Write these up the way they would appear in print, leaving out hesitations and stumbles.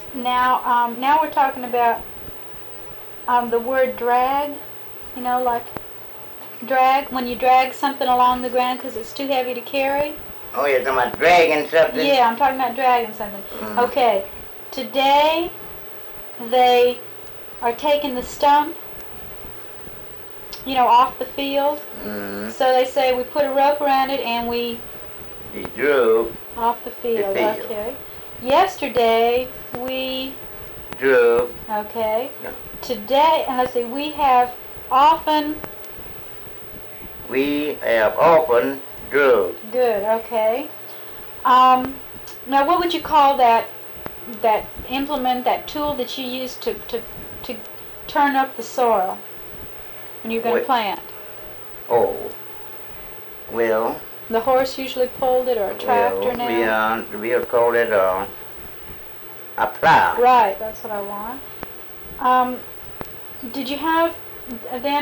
Now we're talking about the word drag. You know, like drag, when you drag something along the ground because it's too heavy to carry. Oh, you're talking about dragging something? Yeah, I'm talking about dragging something. Mm. Okay, today they are taking the stump, off the field. Mm. So they say we put a rope around it and we drove off the field. The field. Okay. Yesterday we drove. Okay. No. Today, and let's see, we have often. We have often drove. Good. Okay. Now, what would you call that implement, that tool that you use to turn up the soil when you're going to plant? Oh. Well. The horse usually pulled it, or a tractor now? We'll call it a plow. Right, that's what I want. Did you have then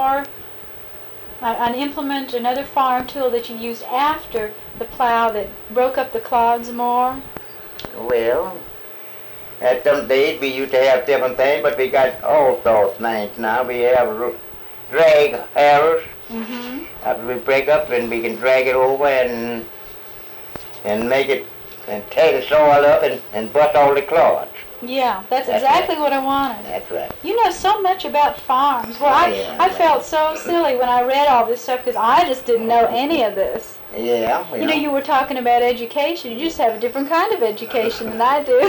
an implement, another farm tool that you used after the plow that broke up the clods more? Well, at some days we used to have different things, but we got all sorts of things now. We have drag harrows. Mm-hmm. After we break up, and we can drag it over and make it, and tear the soil up and bust all the clods. Yeah, that's exactly right. what I wanted. That's right. You know so much about farms. Well, I felt so silly when I read all this stuff because I just didn't know any of this. Yeah. Well. You were talking about education. You just have a different kind of education than I do.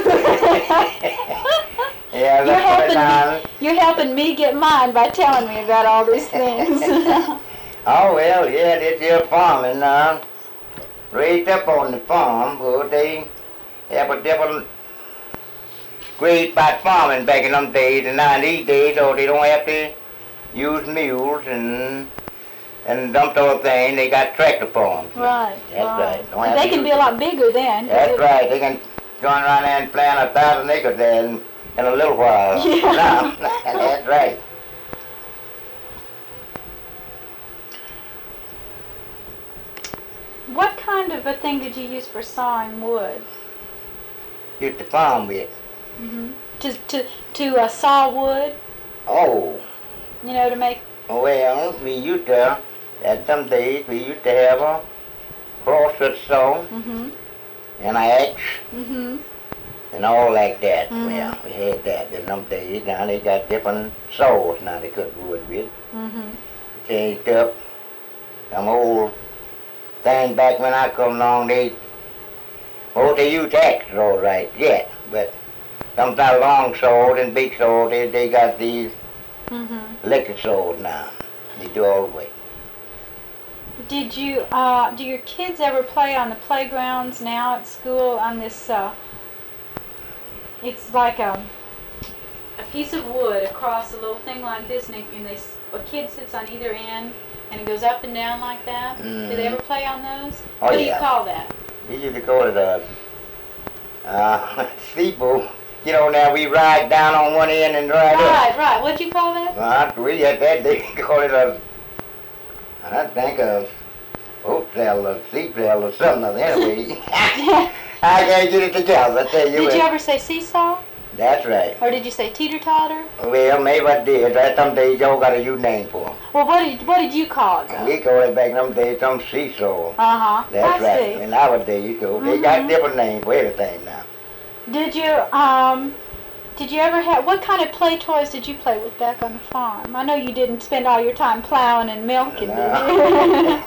Yeah, you're helping me get mine by telling me about all these things. Oh, well, yeah, this here farming, raised up on the farm, but they have a different grade about farming back in them days, and now these days, they don't have to use mules and dump those things. They got tractor farms. Right. That's right. They can be a lot bigger then. That's right. They can go around there and plant 1,000 acres there in a little while. Yeah. That's right. What kind of a thing did you use for sawing wood? Used to farm with. Mm-hmm. To saw wood? Oh. To make... Well, we used to, at some days, we used to have a crosscut saw, mm-hmm. and an axe, mm-hmm. and all like that. Mm-hmm. Well, we had that in them days. Now they got different saws now they cut wood with. Mm-hmm. Changed up. Some old thing back when I come along, they use axes all right, yeah, but some got long saws and big saws, they got these mm-hmm. electric saws now. They do all the way. Did you, do your kids ever play on the playgrounds now at school on this, it's like a piece of wood across a little thing like this, and a kid sits on either end, and it goes up and down like that? Mm-hmm. Do they ever play on those? Oh, what do you call that? We used to call it a steeple. Now we ride down on one end and ride up. Right. What'd you call that? We at that day call it I think a hotel or seaplane or something. Anyway, I can't get it together, I tell you. Did you ever say seesaw? That's right. Or did you say teeter-totter? Well, maybe I did. Some days y'all got a new name for them. Well, what did you call it, though? We call it back in them days some seesaw. Uh-huh. That's I right. see. In our days, they got different names for everything now. Did you ever have, what kind of play toys did you play with back on the farm? I know you didn't spend all your time plowing and milking, did you?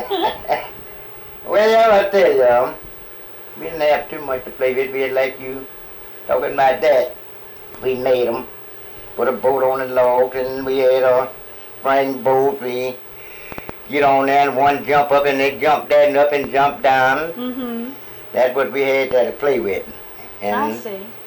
Well, I tell you, we didn't have too much to play with. We had like you talking about that. We made them, put a boat on the logs, and we had a spring boat. We get on there and one jump up and they jump that and up and jump down. Mm-hmm. That's what we had there to play with. And I see.